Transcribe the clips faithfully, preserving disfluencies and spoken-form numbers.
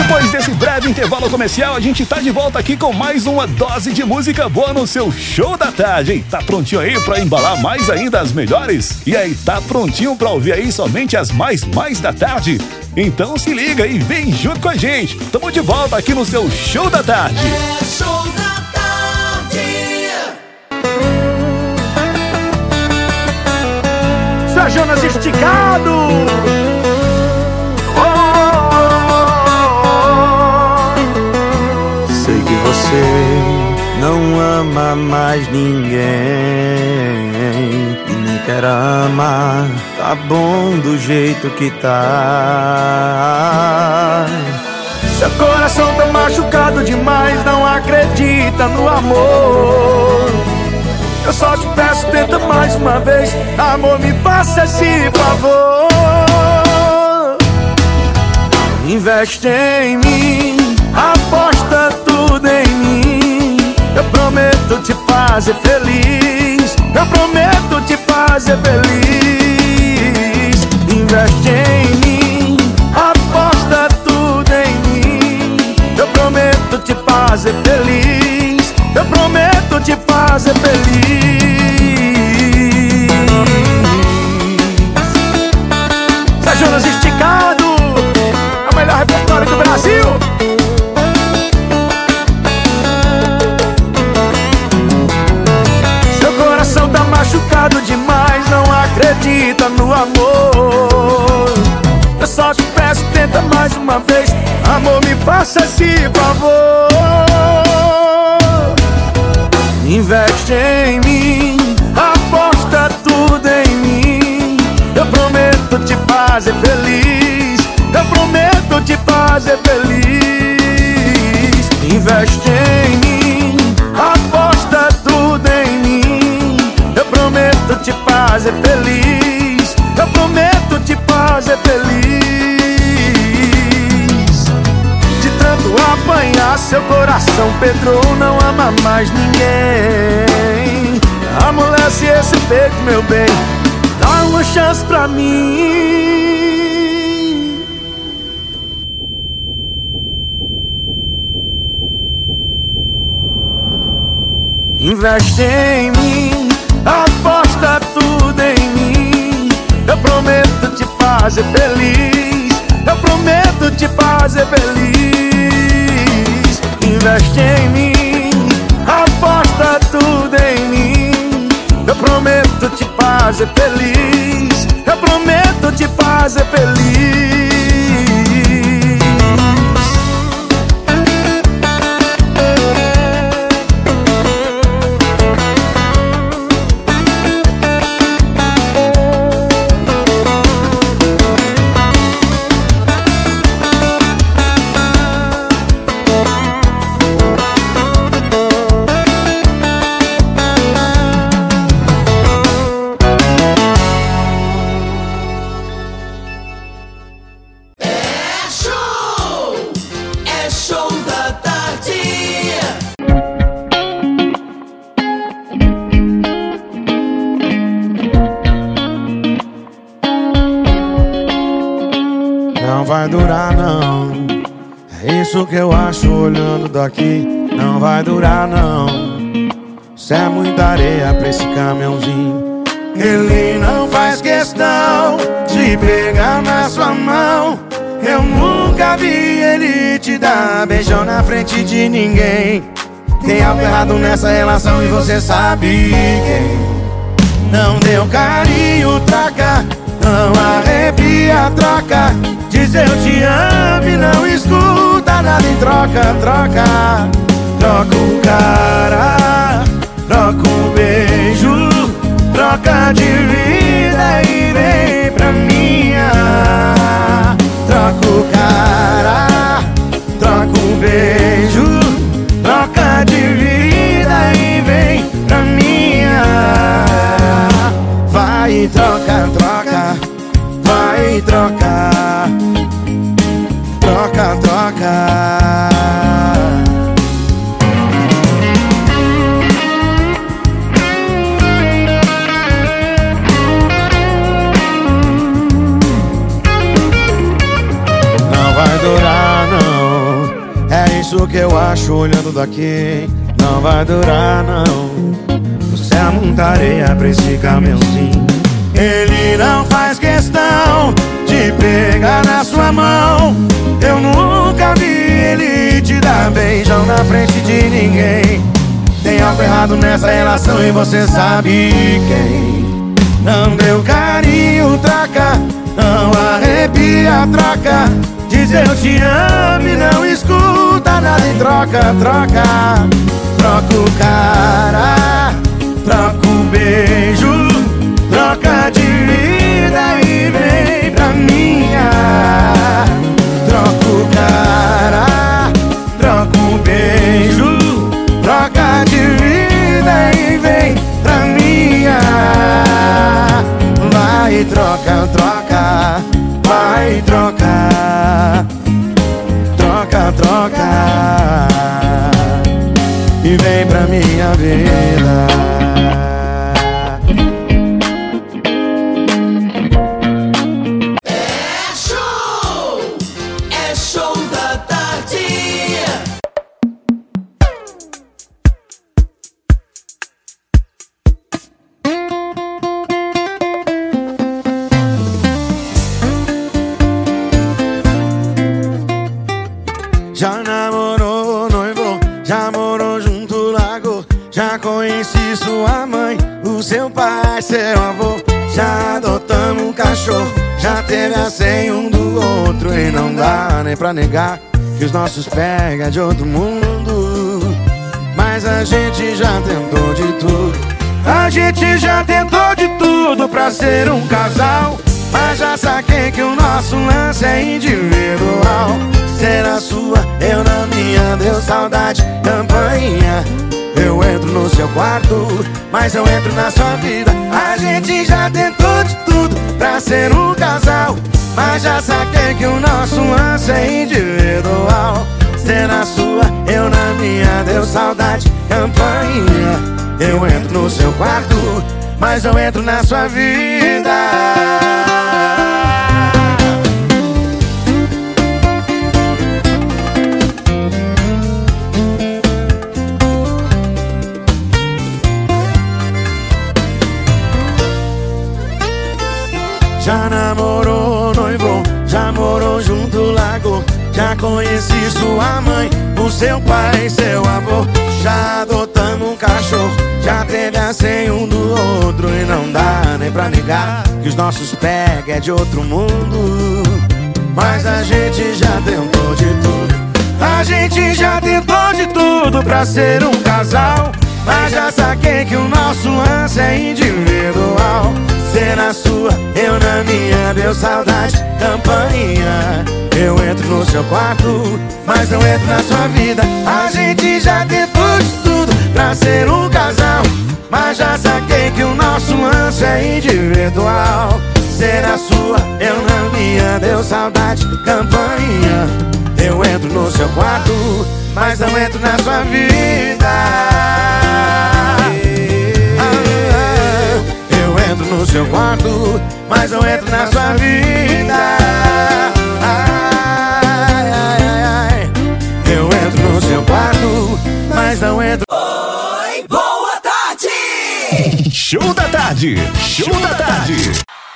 Depois desse breve intervalo comercial, a gente tá de volta aqui com mais uma dose de música boa no seu show da tarde, hein? Tá prontinho aí pra embalar mais ainda as melhores? E aí, tá prontinho pra ouvir aí somente as mais mais da tarde? Então se liga e vem junto com a gente. Tamo de volta aqui no seu show da tarde. É show da tarde. Seu Jonas esticado. Não ama mais ninguém e nem quer amar. Tá bom do jeito que tá. Seu coração tá machucado demais, não acredita no amor. Eu só te peço, tenta mais uma vez. Amor, me faça esse favor. Investe em mim, aposta tudo em mim. Eu prometo te fazer feliz. Eu prometo te fazer feliz. Investe em mim, aposta tudo em mim. Eu prometo te fazer feliz. Eu prometo te fazer feliz. Seu Jonas esticado, é o melhor repertório do Brasil. Tá machucado demais, não acredita no amor. Eu só te peço, tenta mais uma vez. Amor, me faça esse favor. Investe em mim, aposta tudo em mim. Eu prometo te fazer feliz. Eu prometo te fazer feliz. Investe em mim, aposta tudo em mim. Eu prometo te fazer feliz. Eu prometo te fazer feliz. De tanto apanhar, seu coração pedrou, não ama mais ninguém. Amolece esse peito, meu bem, dá uma chance pra mim. Investe em mim, aposta tudo em mim. Eu prometo te fazer feliz. Eu prometo te fazer feliz. Investe em mim, aposta tudo em mim. Eu prometo te fazer feliz. Eu prometo te fazer feliz. Não vai durar não, é isso que eu acho olhando daqui. Não vai durar não, isso é muita areia pra esse caminhãozinho. Ele não faz questão de pegar na sua mão. Eu nunca vi ele te dar beijão na frente de ninguém. Tem algo errado nessa relação e você sabe quem. Não deu carinho, troca, não arrepia, troca. Diz eu te amo e não escuta nada em troca, troca. Troca o cara, troca o beijo, troca de vida e vem pra minha. Troca o cara, troca o beijo, troca de vida e vem pra minha. Vai troca, troca, vai trocar, troca, troca. Não vai durar não, isso que eu acho olhando daqui. Não vai durar não. Você é muita areia pra esse caminhãozinho. Ele não faz questão de pegar na sua mão. Eu nunca vi ele te dar beijão na frente de ninguém. Tem algo errado nessa relação e você sabe quem. Não deu carinho, troca. Não arrepia, troca. Dizer eu te amo e não escuta nada em troca, troca. Troca o cara, troca o beijo, troca de vida e vem pra minha. Troca o cara, troca o beijo, troca de vida e vem pra minha. Vai, troca, troca, vai, troca. Troca, troca e vem pra minha vida. É show! É show da tarde! Já namorou, noivou, já morou junto, largou. Já conheci sua mãe, o seu pai, seu avô. Já adotamos um cachorro, já teve a senha um do outro. E não dá nem pra negar que os nossos pega de outro mundo. Mas a gente já tentou de tudo. A gente já tentou de tudo pra ser um casal. Mas já saquei que o nosso lance é individual. Ser a sua, eu na minha, deu saudade, campainha. Eu entro no seu quarto, mas eu entro na sua vida. A gente já tentou de tudo pra ser um casal. Mas já saquei que o nosso lance é individual. Ser a sua, eu na minha, deu saudade, campainha. Eu entro no seu quarto, mas eu entro na sua vida. Já namorou, noivou, já morou junto, largou. Já conheci sua mãe, o seu pai, seu avô. Já adotamos um cachorro, já teve a senha um do outro. E não dá nem pra negar que os nossos pega é de outro mundo. Mas a gente já tentou de tudo. A gente já tentou de tudo pra ser um casal. Mas já saquei que o nosso lance é individual. Ser na sua, eu na minha, deu saudade, campainha. Eu entro no seu quarto, mas não entro na sua vida. A gente já tentou de tudo pra ser um casal. Mas já saquei que o nosso lance é individual. Ser na sua, eu na minha, deu saudade, campainha. Eu entro no seu quarto, mas não entro na sua vida. Eu entro no seu quarto, mas não entro na sua vida. Ai, ai, ai, ai. Eu entro no seu quarto, mas não entro. Oi, boa tarde! Show da tarde, show da tarde.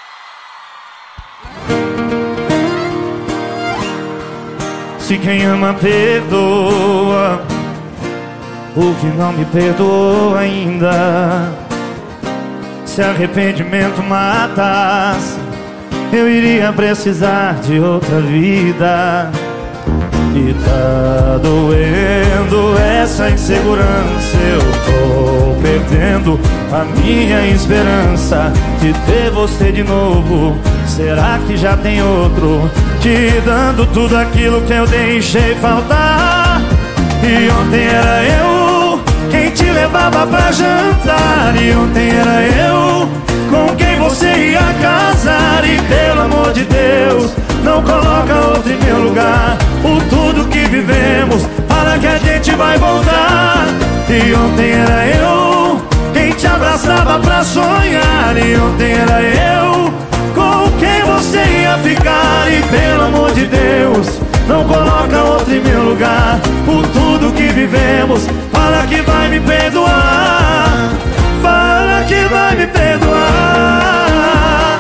Se quem ama perdoa, o que não me perdoou ainda. Se arrependimento matasse, eu iria precisar de outra vida. E tá doendo essa insegurança. Eu tô perdendo a minha esperança de ter você de novo. Será que já tem outro te dando tudo aquilo que eu deixei faltar? E ontem era eu quem te levava pra jantar. E ontem era eu com quem você ia casar. E pelo amor de Deus, não coloca outro em meu lugar. Por tudo que vivemos, para que a gente vai voltar. E ontem era eu quem te abraçava pra sonhar. E ontem era eu com quem você ia ficar. E pelo amor de Deus, não coloca outro outro em meu lugar. Por tudo que vivemos, fala que vai me perdoar. Fala que vai me perdoar.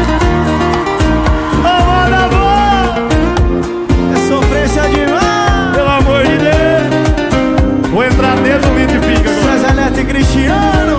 Amor da boa, É sofrência demais. pelo amor de Deus. Vou entrar dentro do litro e pica agora. César Neto e Cristiano.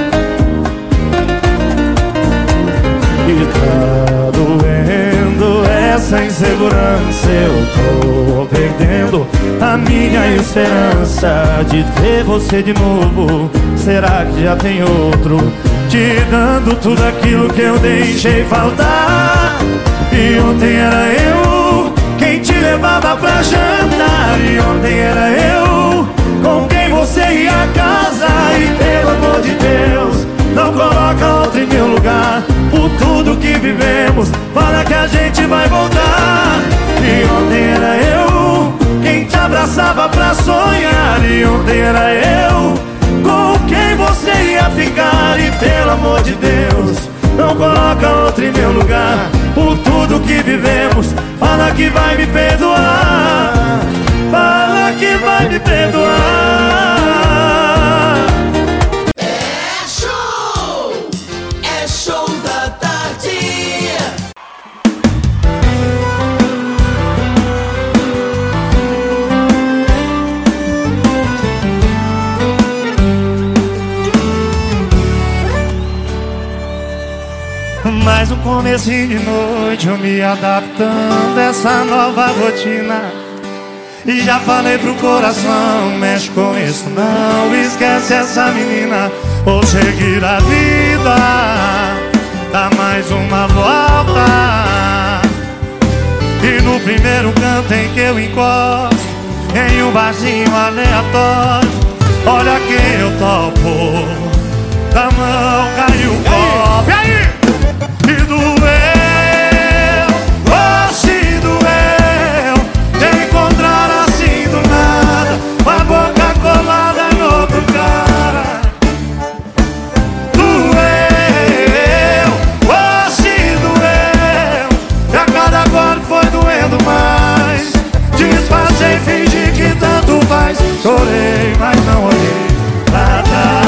E tá doendo essa insegurança. Eu tô perdendo a minha esperança de ter você de novo. Será que já tem outro te dando tudo aquilo que eu deixei faltar? E ontem era eu quem te levava pra jantar. E ontem era eu com quem você ia a casa. E pelo amor de Deus, não coloca outro em meu lugar. Por tudo que vivemos, fala que a gente vai voltar. E ontem era eu quem te abraçava pra sonhar. E ontem era eu com quem você ia ficar. E pelo amor de Deus, não coloca outro em meu lugar. Por tudo que vivemos, fala que vai me perdoar. Fala que vai me perdoar. É show! É show da tarde! Mais um comecinho de noite, eu me adaptando a essa nova rotina. E já falei pro coração, mexe com isso não, esquece essa menina, vou seguir a vida, dá mais uma volta. E no primeiro canto em que eu encosto, em um barzinho aleatório, olha quem eu topo, da mão caiu o copo. E aí? E doeu, oh se doeu, te encontrar assim do nada, com a boca colada no outro cara. Doeu, oh se doeu, e a cada golpe foi doendo mais. Disfarcei, fingi que tanto faz, chorei, mas não olhei pra trás.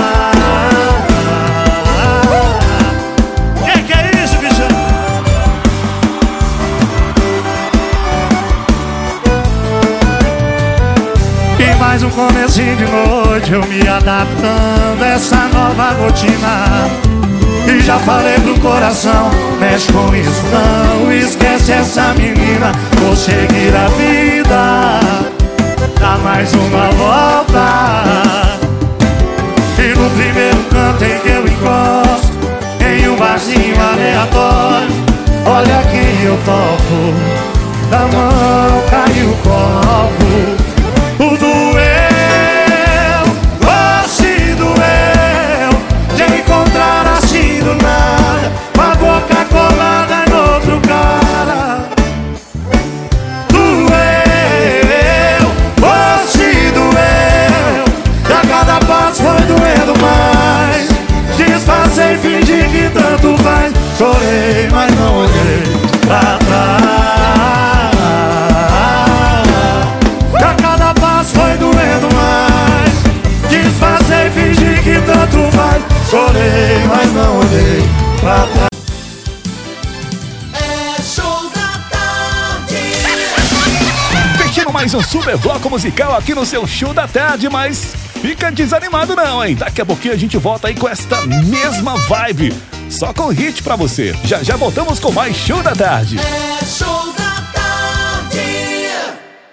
Mais um comecinho de noite, eu me adaptando a essa nova rotina. E já falei pro coração, mexe com isso não, esquece essa menina, vou seguir a vida, dá mais uma volta. E no primeiro canto em que eu encosto, em um barzinho aleatório, olha quem eu topo, da mão caiu o copo. O doeu, oh se doeu, de encontrar assim do nada, com a boca colada no outro cara. Doeu, oh se doeu, e a cada passo foi doendo mais. Disfarcei, fingi que tanto faz, chorei, mas não olhei pra trás. Foi doendo mais. Disfarcei, fingi que tanto faz, chorei, mas não olhei pra trás. É show da tarde! Fechando mais um super bloco musical aqui no seu Show da Tarde, mas fica desanimado não, hein? Daqui a pouquinho a gente volta aí com esta mesma vibe, só com hit pra você. Já já voltamos com mais Show da Tarde. É show da